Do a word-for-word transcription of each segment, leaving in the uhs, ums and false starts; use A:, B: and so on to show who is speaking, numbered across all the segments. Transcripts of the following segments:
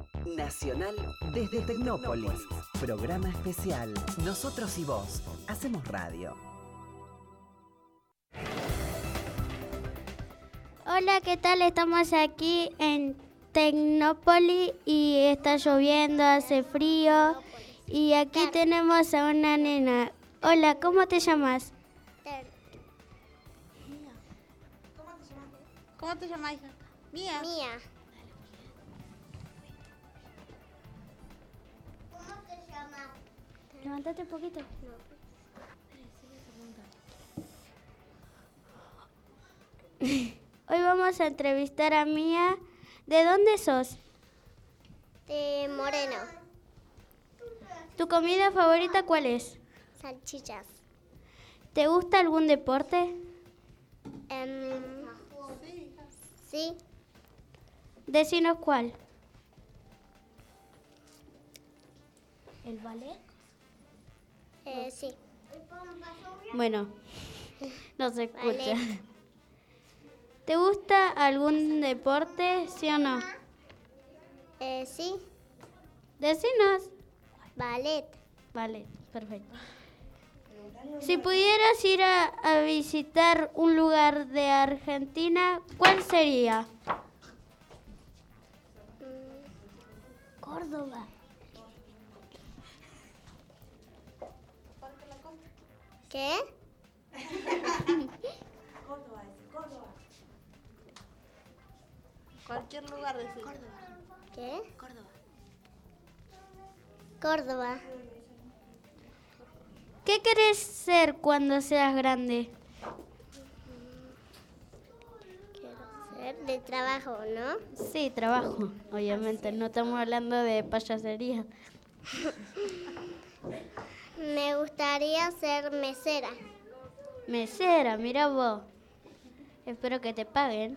A: Nacional desde Tecnópolis. Programa especial. Nosotros y vos hacemos radio.
B: Hola, ¿qué tal? Estamos aquí en Tecnópolis y está lloviendo, hace frío y aquí tenemos a una nena. Hola, ¿cómo te llamas?
C: ¿Cómo te llamas, hija? Mía.
D: Mía. ¿Cómo te llamas?
B: Levántate un poquito.
D: No.
B: Hoy vamos a entrevistar a Mía. ¿De dónde sos?
D: De Moreno.
B: ¿Tu comida favorita cuál es?
D: Salchichas.
B: ¿Te gusta algún deporte?
D: Um, sí.
B: Decinos cuál. ¿El ballet?
D: Eh, sí.
B: Bueno, no se escucha.
D: Ballet.
B: ¿Te gusta algún deporte, sí o no?
D: Eh, sí.
B: Decinos.
D: Ballet.
B: Vale, perfecto. Si pudieras ir a, a visitar un lugar de Argentina, ¿cuál sería? Córdoba.
D: ¿Qué?
C: Cualquier lugar de Córdoba.
D: ¿Qué? Córdoba.
B: ¿Qué querés ser cuando seas grande?
D: Quiero ser de trabajo, ¿no?
B: Sí, trabajo, obviamente, no estamos hablando de payasería.
D: Me gustaría ser mesera.
B: Mesera, mira vos. Espero que te paguen.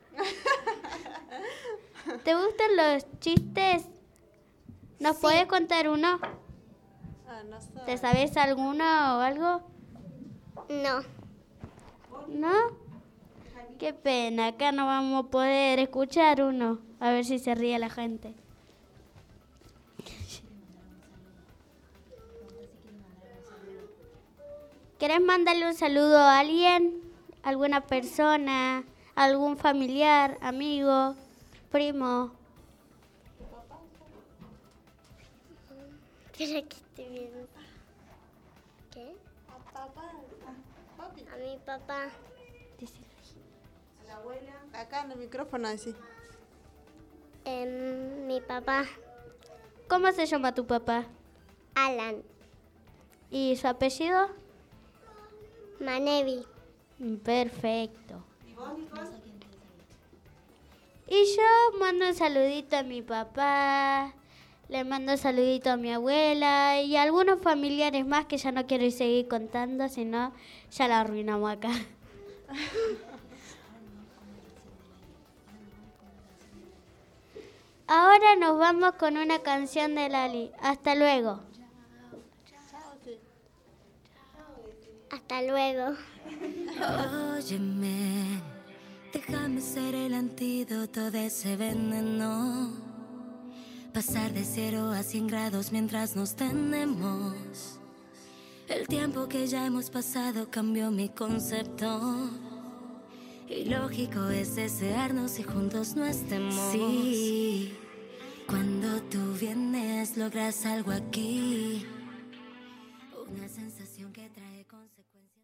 B: ¿Te gustan los chistes? ¿Nos
D: Sí.
B: podés contar uno?
C: Ah, no sé.
B: ¿Te sabes alguno o algo?
D: No.
B: ¿No? Qué pena, acá no vamos a poder escuchar uno. A ver si se ríe la gente. ¿Querés mandarle un saludo a alguien? ¿Alguna persona? ¿Algún familiar? ¿Amigo? ¿Primo?
D: Espera que estoy viendo. ¿Qué?
C: A papá. Papi.
D: A mi papá.
C: A la abuela. Acá en el micrófono así.
D: Em, mi papá.
B: ¿Cómo se llama tu papá?
D: Alan.
B: ¿Y su apellido?
D: Manevi.
B: Mm, Perfecto. Y yo mando un saludito a mi papá, le mando un saludito a mi abuela y a algunos familiares más que ya no quiero seguir contando, si no, ya la arruinamos acá. Ahora nos vamos con una canción de Lali. Hasta luego.
D: Hasta luego.
E: Óyeme, déjame ser el antídoto de ese veneno. Pasar de cero a cien grados mientras nos tenemos. El tiempo que ya hemos pasado cambió mi concepto. Y lógico es desearnos y juntos no estemos. Sí, cuando tú vienes logras algo aquí. Una sensación que trae consecuencias.